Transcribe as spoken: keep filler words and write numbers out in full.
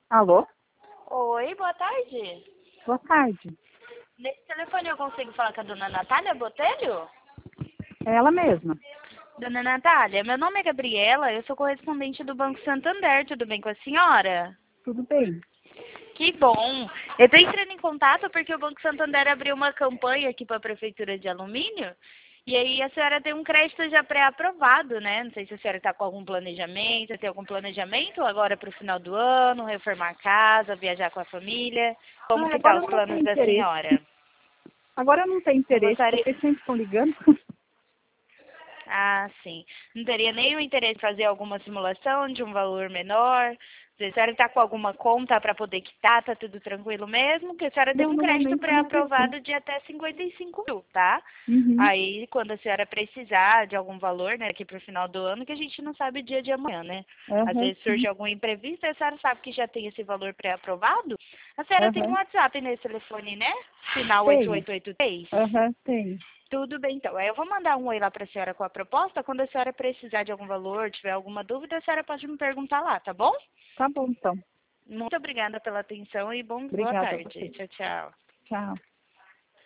Alô? Oi, boa tarde. Boa tarde. Nesse telefone eu consigo falar com a dona Natália Botelho? É ela mesma. Dona Natália, meu nome é Gabriela, eu sou correspondente do Banco Santander, tudo bem com a senhora? Tudo bem? Que bom! Eu estou entrando em contato porque o Banco Santander abriu uma campanha aqui para a Prefeitura de Alumínio e aí a senhora tem um crédito já pré-aprovado, né? Não sei se a senhora está com algum planejamento, tem algum planejamento agora para o final do ano, reformar a casa, viajar com a família. Como Ah, que tá agora os eu não tenho planos da interesse. senhora? Agora eu não tenho Não interesse, gostaria... porque sempre estão ligando. Ah, sim. Não teria nenhum interesse em fazer alguma simulação de um valor menor? A senhora está com alguma conta para poder quitar? Tá tudo tranquilo mesmo? Porque a senhora tem Não, um no crédito momento eu não preciso. pré-aprovado de até cinquenta e cinco mil, tá? Uhum. Aí, quando a senhora precisar de algum valor, né, aqui para o final do ano, que a gente não sabe o dia de amanhã, né? Às Aham, vezes sim. surge algum imprevisto, a senhora sabe que já tem esse valor pré-aprovado. A senhora tem um Aham. WhatsApp nesse telefone, né? Final oito Tenho. oito oito três. Aham, tenho. Tudo bem, então. Aí eu vou mandar um oi lá para a senhora com a proposta. Quando a senhora precisar de algum valor, tiver alguma dúvida, a senhora pode me perguntar lá, tá bom? Tá bom, então. Muito obrigada pela atenção e bom, boa Obrigada a tarde. você. Tchau, tchau. Tchau.